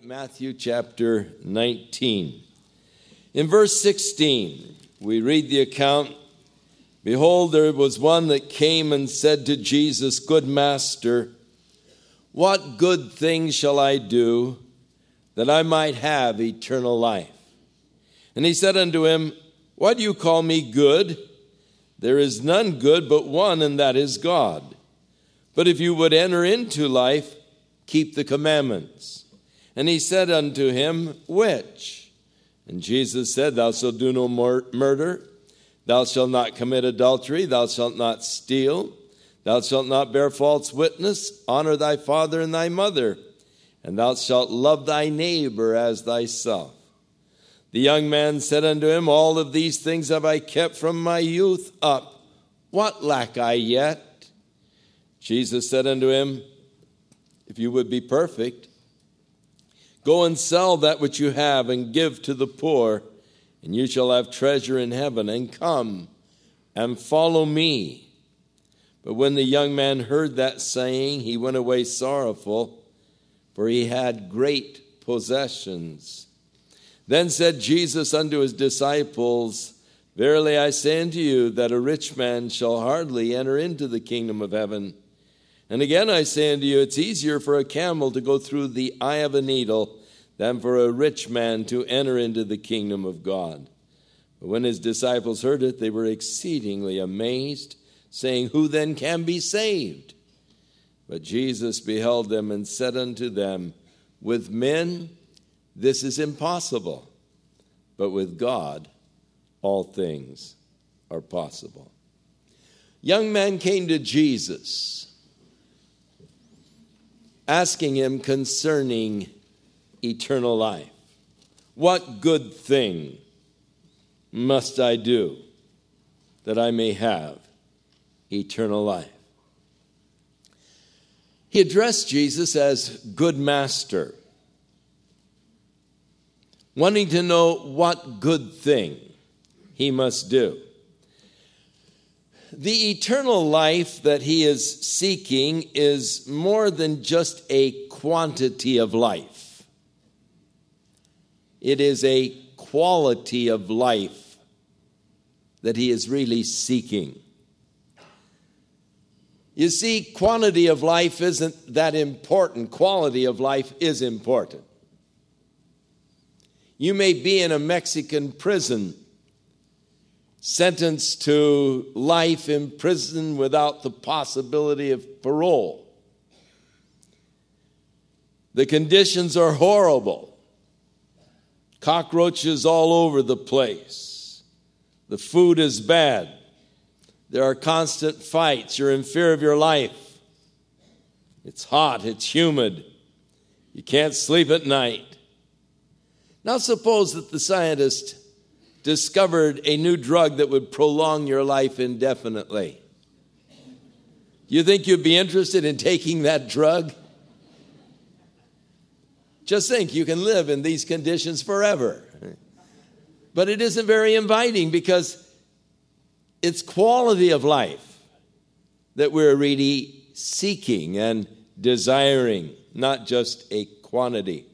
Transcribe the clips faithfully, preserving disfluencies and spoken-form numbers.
Matthew chapter nineteen. In verse sixteen, we read the account, "Behold, there was one that came and said to Jesus, Good Master, what good thing shall I do that I might have eternal life? And he said unto him, Why do you call me good? There is none good but one, and that is God. But if you would enter into life, keep the commandments. And he said unto him, Which? And Jesus said, Thou shalt do no mur- murder. Thou shalt not commit adultery. Thou shalt not steal. Thou shalt not bear false witness. Honor thy father and thy mother. And thou shalt love thy neighbor as thyself. The young man said unto him, All of these things have I kept from my youth up. What lack I yet? Jesus said unto him, If you would be perfect, go and sell that which you have and give to the poor, and you shall have treasure in heaven. And come and follow me. But when the young man heard that saying, he went away sorrowful, for he had great possessions. Then said Jesus unto his disciples, Verily I say unto you, that a rich man shall hardly enter into the kingdom of heaven. And again I say unto you, it's easier for a camel to go through the eye of a needle than for a rich man to enter into the kingdom of God. But when his disciples heard it, they were exceedingly amazed, saying, Who then can be saved? But Jesus beheld them and said unto them, With men this is impossible, but with God all things are possible. Young man came to Jesus, asking him concerning eternal life. What good thing must I do that I may have eternal life? He addressed Jesus as Good Master, wanting to know what good thing he must do. The eternal life that he is seeking is more than just a quantity of life. It is a quality of life that he is really seeking. You see, quantity of life isn't that important. Quality of life is important. You may be in a Mexican prison, sentenced to life in prison without the possibility of parole. The conditions are horrible. Cockroaches all over the place. The food is bad. There are constant fights. You're in fear of your life. It's hot. It's humid. You can't sleep at night. Now suppose that the scientist discovered a new drug that would prolong your life indefinitely. You think you'd be interested in taking that drug? Just think, you can live in these conditions forever. But it isn't very inviting because it's quality of life that we're really seeking and desiring, not just a quantity.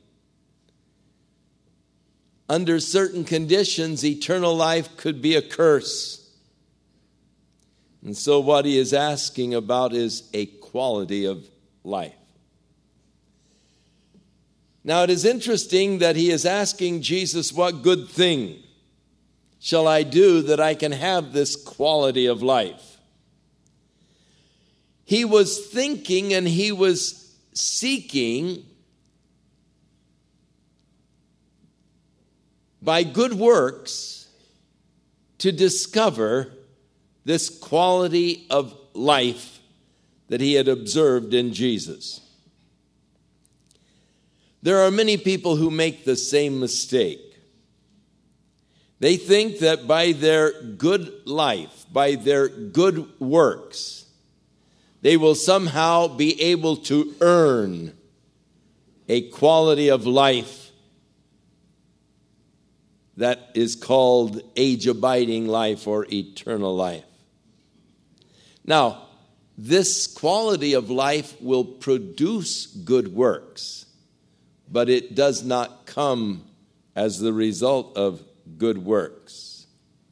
Under certain conditions, eternal life could be a curse. And so what he is asking about is a quality of life. Now, it is interesting that he is asking Jesus, what good thing shall I do that I can have this quality of life? He was thinking and he was seeking by good works to discover this quality of life that he had observed in Jesus. There are many people who make the same mistake. They think that by their good life, by their good works, they will somehow be able to earn a quality of life that is called age-abiding life or eternal life. Now, this quality of life will produce good works, but it does not come as the result of good works.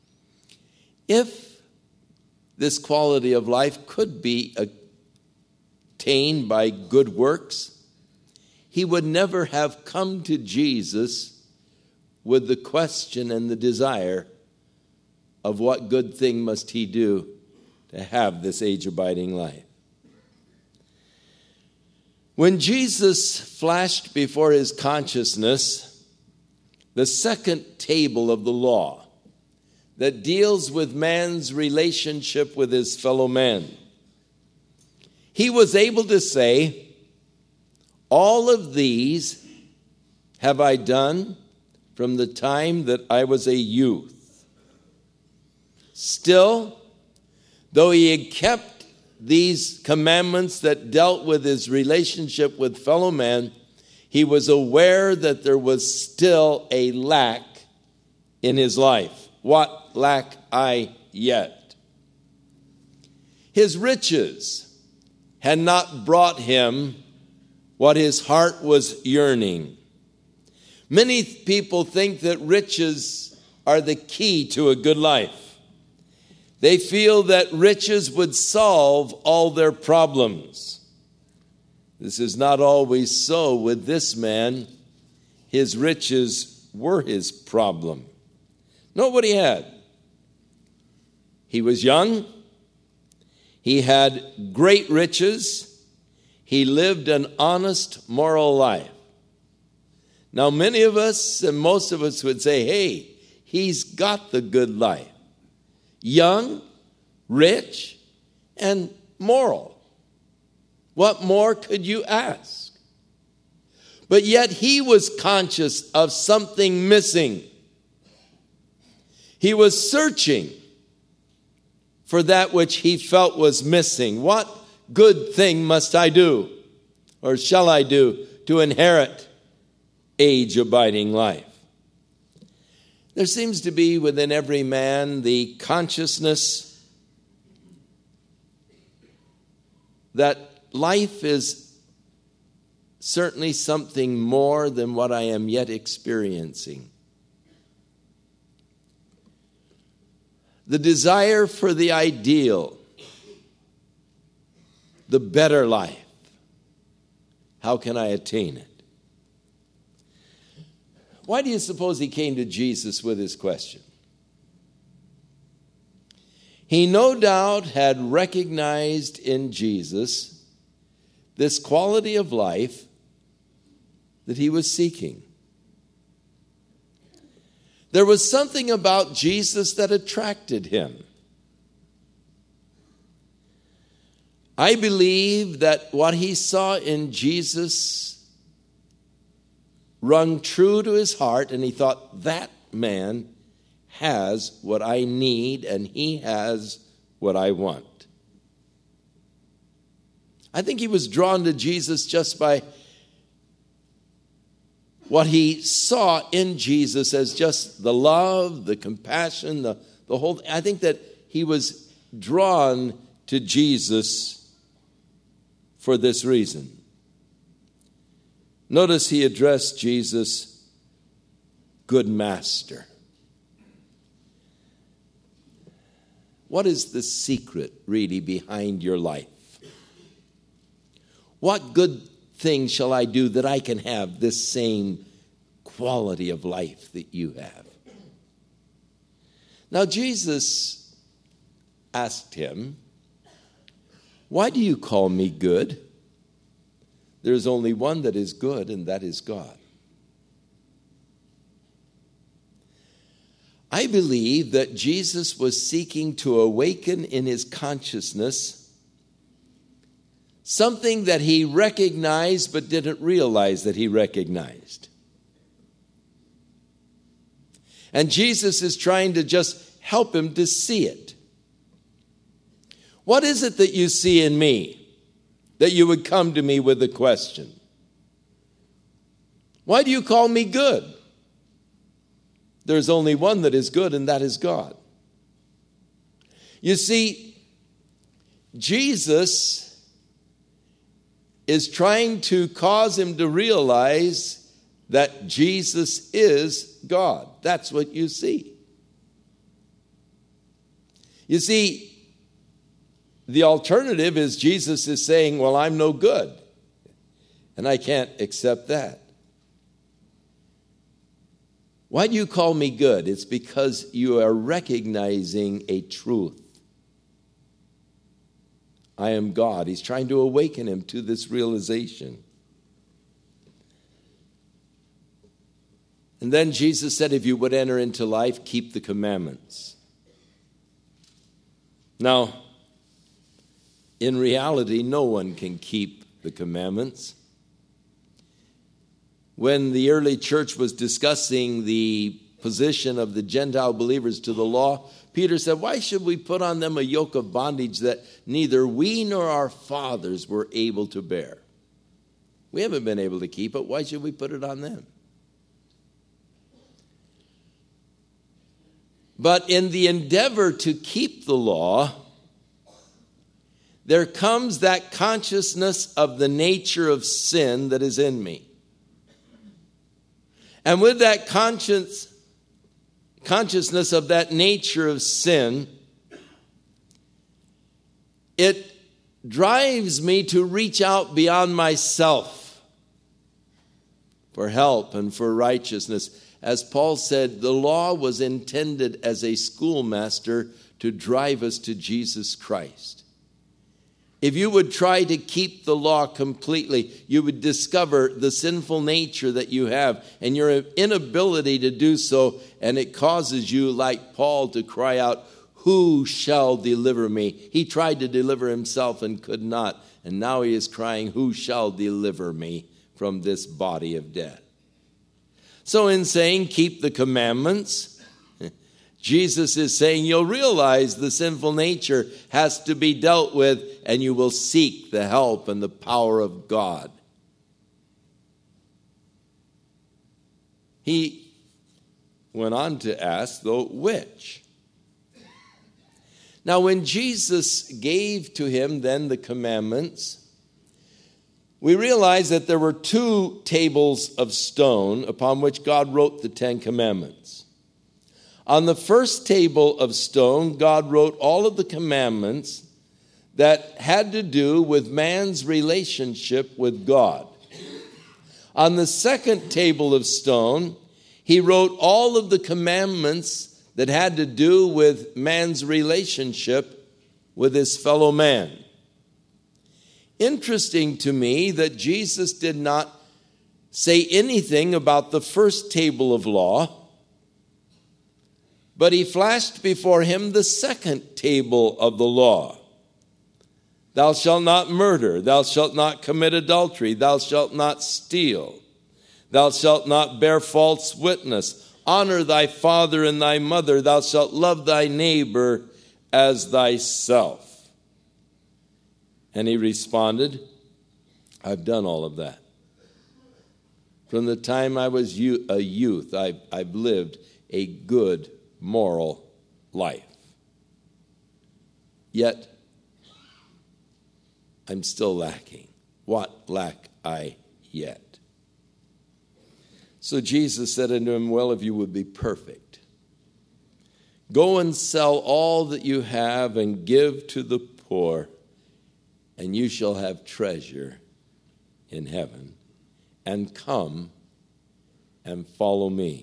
If this quality of life could be attained by good works, he would never have come to Jesus with the question and the desire of what good thing must he do to have this age-abiding life. When Jesus flashed before his consciousness the second table of the law that deals with man's relationship with his fellow man, he was able to say, all of these have I done from the time that I was a youth. Still, though he had kept these commandments that dealt with his relationship with fellow men, he was aware that there was still a lack in his life. What lack I yet? His riches had not brought him what his heart was yearning. Many people think that riches are the key to a good life. They feel that riches would solve all their problems. This is not always so with this man. His riches were his problem. Note what he had. He was young. He had great riches. He lived an honest, moral life. Now, many of us and most of us would say, hey, he's got the good life. Young, rich, and moral. What more could you ask? But yet he was conscious of something missing. He was searching for that which he felt was missing. What good thing must I do, or shall I do, to inherit age-abiding life? There seems to be within every man the consciousness that life is certainly something more than what I am yet experiencing. The desire for the ideal, the better life. How can I attain it? Why do you suppose he came to Jesus with his question? He no doubt had recognized in Jesus this quality of life that he was seeking. There was something about Jesus that attracted him. I believe that what he saw in Jesus rung true to his heart, and he thought, that man has what I need, and he has what I want. I think he was drawn to Jesus just by what he saw in Jesus as just the love, the compassion, the, the whole. I think that he was drawn to Jesus for this reason. Notice he addressed Jesus, good master. What is the secret really behind your life? What good thing shall I do that I can have this same quality of life that you have? Now Jesus asked him, why do you call me good? There is only one that is good, and that is God. I believe that Jesus was seeking to awaken in his consciousness something that he recognized but didn't realize that he recognized. And Jesus is trying to just help him to see it. What is it that you see in me that you would come to me with a question? Why do you call me good? There's only one that is good, and that is God. You see, Jesus is trying to cause him to realize that Jesus is God. That's what you see. You see, the alternative is Jesus is saying, well, I'm no good, and I can't accept that. Why do you call me good? It's because you are recognizing a truth. I am God. He's trying to awaken him to this realization. And then Jesus said, if you would enter into life, keep the commandments. Now, in reality, no one can keep the commandments. When the early church was discussing the position of the Gentile believers to the law, Peter said, why should we put on them a yoke of bondage that neither we nor our fathers were able to bear? We haven't been able to keep it. Why should we put it on them? But in the endeavor to keep the law, there comes that consciousness of the nature of sin that is in me. And with that conscience, consciousness of that nature of sin, it drives me to reach out beyond myself for help and for righteousness. As Paul said, the law was intended as a schoolmaster to drive us to Jesus Christ. If you would try to keep the law completely, you would discover the sinful nature that you have and your inability to do so, and it causes you, like Paul, to cry out, who shall deliver me? He tried to deliver himself and could not, and now he is crying, who shall deliver me from this body of death? So in saying, keep the commandments, Jesus is saying you'll realize the sinful nature has to be dealt with, and you will seek the help and the power of God. He went on to ask, though, which? Now, when Jesus gave to him then the commandments, we realize that there were two tables of stone upon which God wrote the Ten Commandments. On the first table of stone, God wrote all of the commandments that had to do with man's relationship with God. On the second table of stone, he wrote all of the commandments that had to do with man's relationship with his fellow man. Interesting to me that Jesus did not say anything about the first table of law, but he flashed before him the second table of the law. Thou shalt not murder, thou shalt not commit adultery, thou shalt not steal, thou shalt not bear false witness, honor thy father and thy mother, thou shalt love thy neighbor as thyself. And he responded, I've done all of that. From the time I was a youth, I've, I've lived a good moral life. Yet, I'm still lacking. What lack I yet? So Jesus said unto him, well, if you would be perfect, go and sell all that you have and give to the poor, and you shall have treasure in heaven. And come and follow me.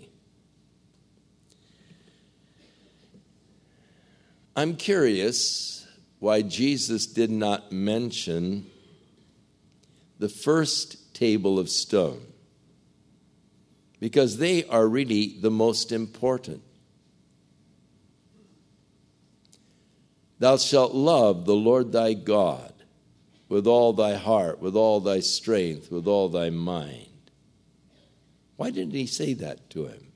I'm curious why Jesus did not mention the first table of stone, because they are really the most important. Thou shalt love the Lord thy God with all thy heart, with all thy strength, with all thy mind. Why didn't he say that to him?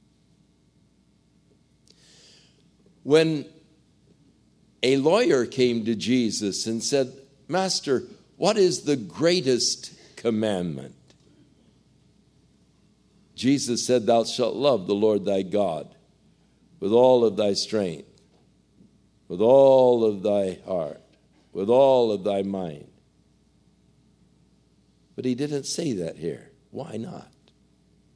When a lawyer came to Jesus and said, Master, what is the greatest commandment? Jesus said, thou shalt love the Lord thy God with all of thy strength, with all of thy heart, with all of thy mind. But he didn't say that here. Why not?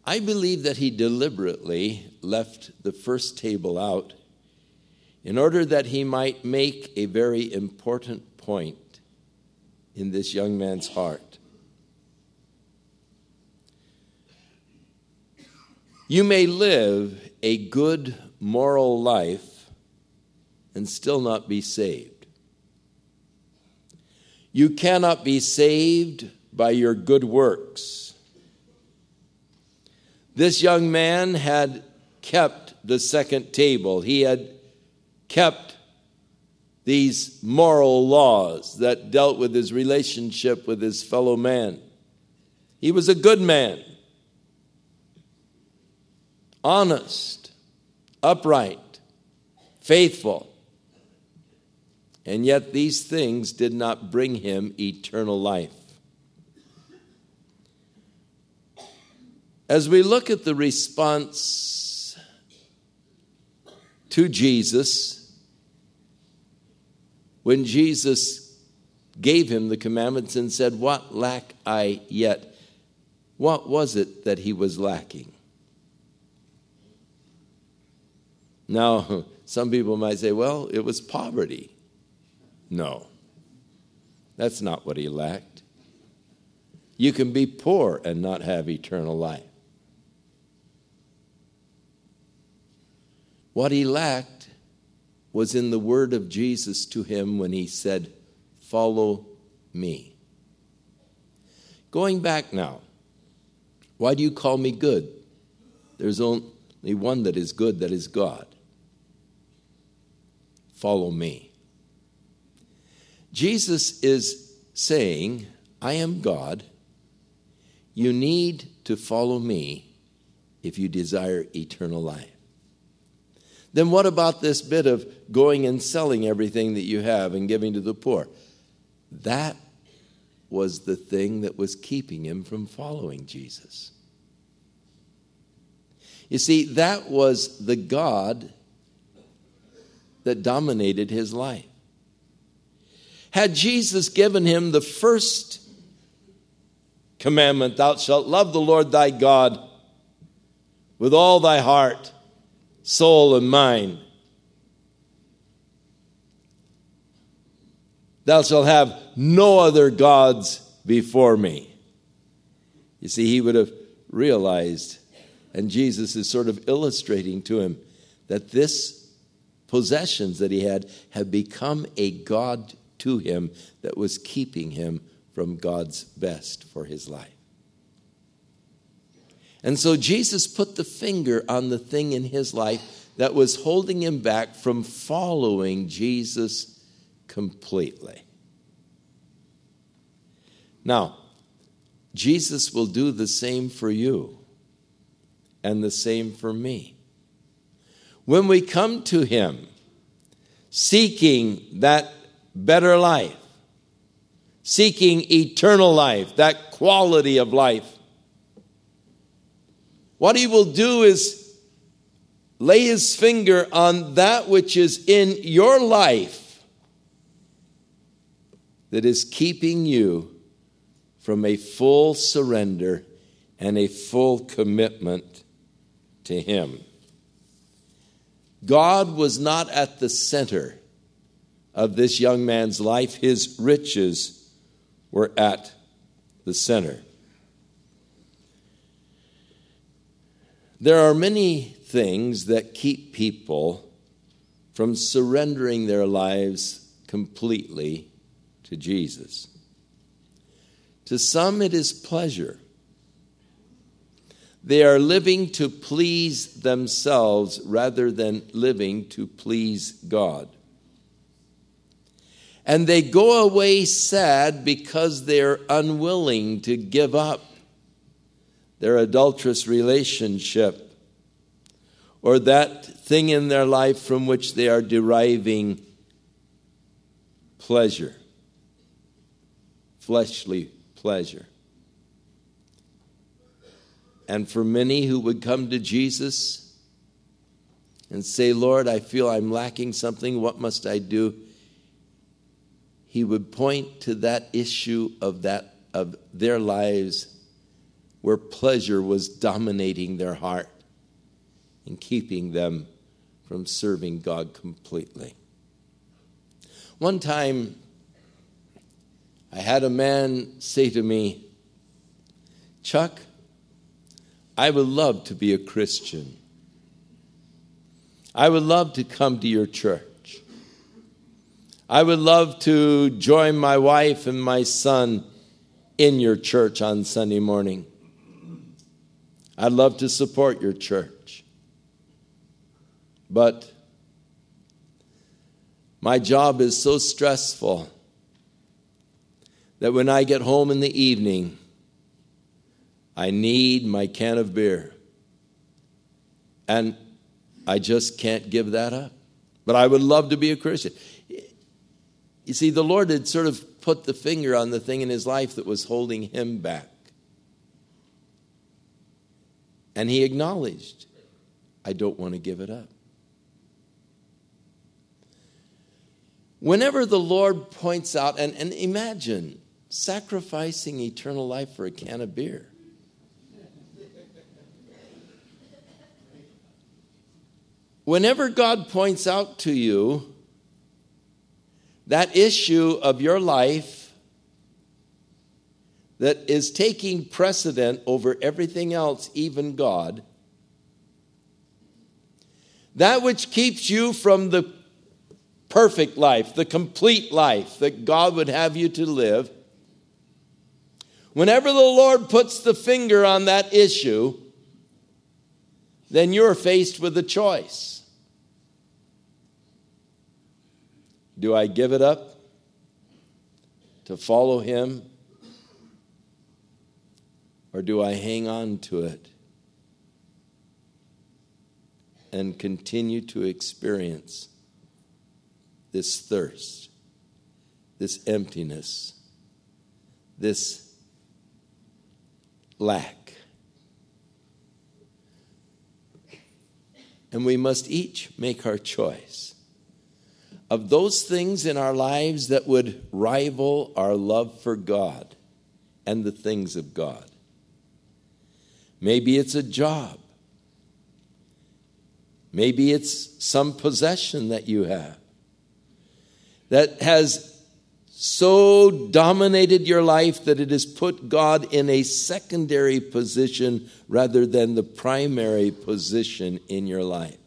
I believe that he deliberately left the first table out in order that he might make a very important point in this young man's heart. You may live a good moral life and still not be saved. You cannot be saved by your good works. This young man had kept the second table. He had kept these moral laws that dealt with his relationship with his fellow man. He was a good man, honest, upright, faithful. And yet these things did not bring him eternal life. As we look at the response to Jesus, when Jesus gave him the commandments and said, "What lack I yet?" What was it that he was lacking? Now, some people might say, well, it was poverty. No, that's not what he lacked. You can be poor and not have eternal life. What he lacked was in the word of Jesus to him when he said, "Follow me." Going back now, why do you call me good? There's only one that is good, that is God. Follow me. Jesus is saying, I am God. You need to follow me if you desire eternal life. Then what about this bit of going and selling everything that you have and giving to the poor? That was the thing that was keeping him from following Jesus. You see, that was the God that dominated his life. Had Jesus given him the first commandment, "Thou shalt love the Lord thy God with all thy heart, soul, and mind. Thou shalt have no other gods before me." You see, he would have realized, and Jesus is sort of illustrating to him, that this possessions that he had had become a god to him that was keeping him from God's best for his life. And so Jesus put the finger on the thing in his life that was holding him back from following Jesus completely. Now, Jesus will do the same for you and the same for me. When we come to him seeking that better life, seeking eternal life, that quality of life, what he will do is lay his finger on that which is in your life that is keeping you from a full surrender and a full commitment to him. God was not at the center of this young man's life. His riches were at the center. There are many things that keep people from surrendering their lives completely to Jesus. To some, it is pleasure. They are living to please themselves rather than living to please God. And they go away sad because they're unwilling to give up their adulterous relationship or that thing in their life from which they are deriving pleasure, fleshly pleasure. And for many who would come to Jesus and say, "Lord, I feel I'm lacking something. What must I do?" He would point to that issue of that of their lives where pleasure was dominating their heart and keeping them from serving God completely. One time, I had a man say to me, Chuck, I would love to be a Christian. I would love to come to your church. I would love to join my wife and my son in your church on Sunday morning. I'd love to support your church. But my job is so stressful that when I get home in the evening, I need my can of beer. And I just can't give that up. But I would love to be a Christian. You see, the Lord had sort of put the finger on the thing in his life that was holding him back. And he acknowledged, I don't want to give it up. Whenever the Lord points out, and, and imagine sacrificing eternal life for a can of beer. Whenever God points out to you that issue of your life that is taking precedent over everything else, even God, that which keeps you from the perfect life, the complete life that God would have you to live, whenever the Lord puts the finger on that issue, then you're faced with a choice. Do I give it up to follow him, or do I hang on to it and continue to experience this thirst, this emptiness, this lack? And we must each make our choice of those things in our lives that would rival our love for God and the things of God. Maybe it's a job. Maybe it's some possession that you have that has so dominated your life that it has put God in a secondary position rather than the primary position in your life.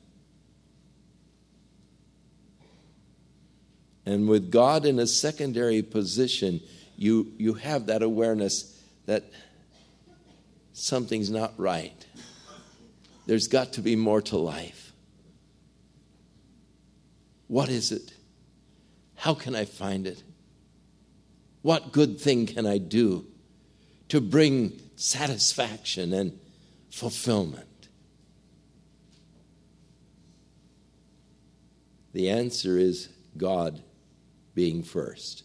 And with God in a secondary position, you, you have that awareness that something's not right. There's got to be more to life. What is it? How can I find it? What good thing can I do to bring satisfaction and fulfillment? The answer is God being first.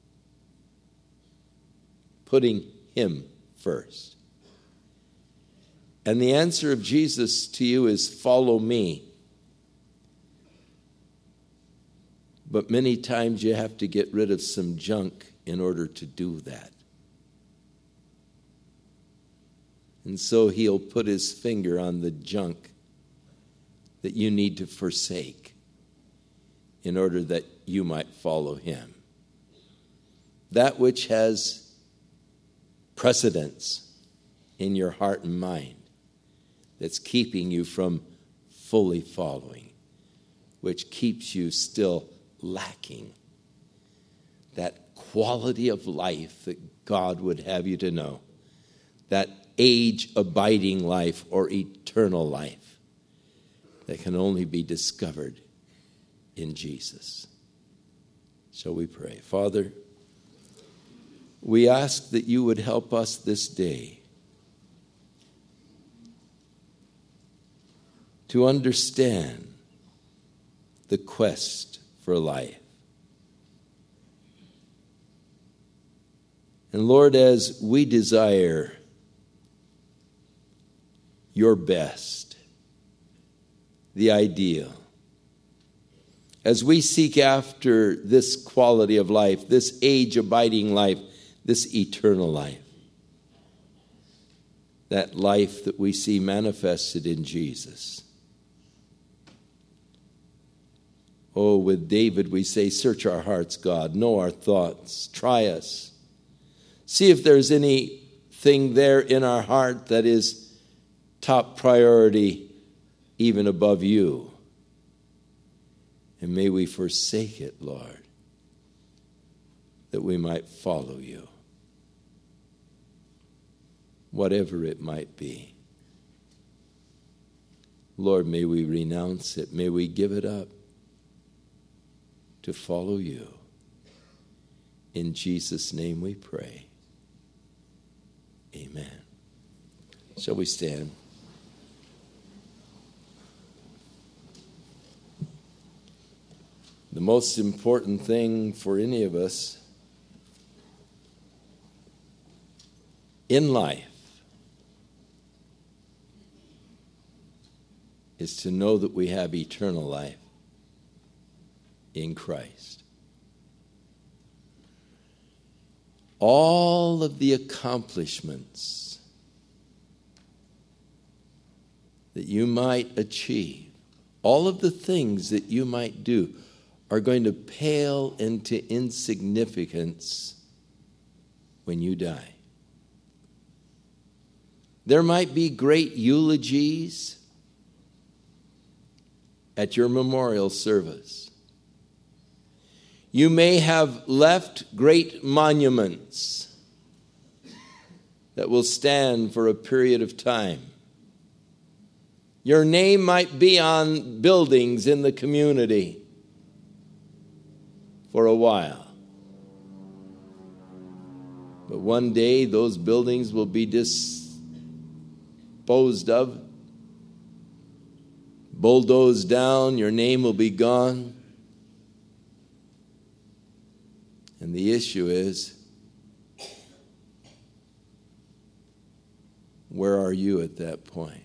Putting him first. And the answer of Jesus to you is follow me. But many times you have to get rid of some junk in order to do that. And so he'll put his finger on the junk that you need to forsake in order that you might follow him. That which has precedence in your heart and mind that's keeping you from fully following, which keeps you still lacking that quality of life that God would have you to know, that age-abiding life or eternal life that can only be discovered in Jesus. Shall we pray? Father, we ask that you would help us this day to understand the quest for life. And Lord, as we desire your best, the ideal, as we seek after this quality of life, this age-abiding life, this eternal life, that life that we see manifested in Jesus. Oh, with David we say, search our hearts, God, know our thoughts, try us. See if there's anything there in our heart that is top priority, even above you. And may we forsake it, Lord, that we might follow you, whatever it might be. Lord, may we renounce it. May we give it up to follow you. In Jesus' name we pray. Amen. Shall we stand? The most important thing for any of us in life is to know that we have eternal life in Christ. All of the accomplishments that you might achieve, all of the things that you might do, are going to pale into insignificance when you die. There might be great eulogies at your memorial service. You may have left great monuments that will stand for a period of time. Your name might be on buildings in the community for a while. But one day those buildings will be disposed of, bulldozed down, your name will be gone. And the issue is, where are you at that point?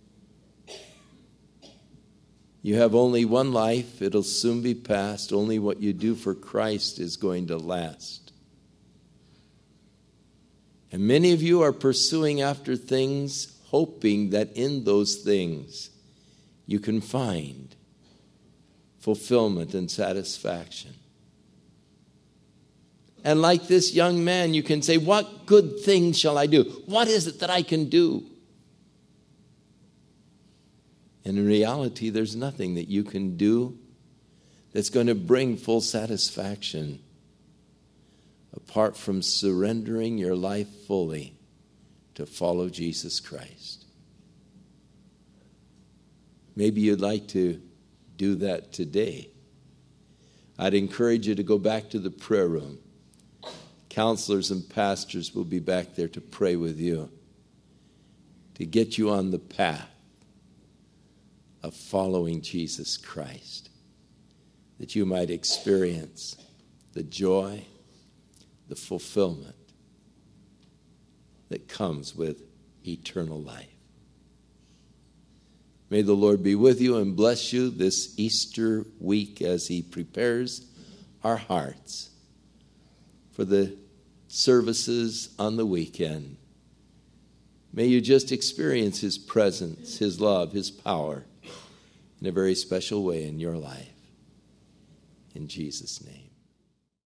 You have only one life. It'll soon be past. Only what you do for Christ is going to last. And many of you are pursuing after things, hoping that in those things you can find fulfillment and satisfaction. And like this young man, you can say, what good thing shall I do? What is it that I can do? And in reality, there's nothing that you can do that's going to bring full satisfaction apart from surrendering your life fully to follow Jesus Christ. Maybe you'd like to do that today. I'd encourage you to go back to the prayer room. Counselors and pastors will be back there to pray with you, to get you on the path of following Jesus Christ, that you might experience the joy, the fulfillment that comes with eternal life. May the Lord be with you and bless you this Easter week as He prepares our hearts for the services on the weekend. May you just experience His presence, His love, His power in a very special way in your life. In Jesus' name.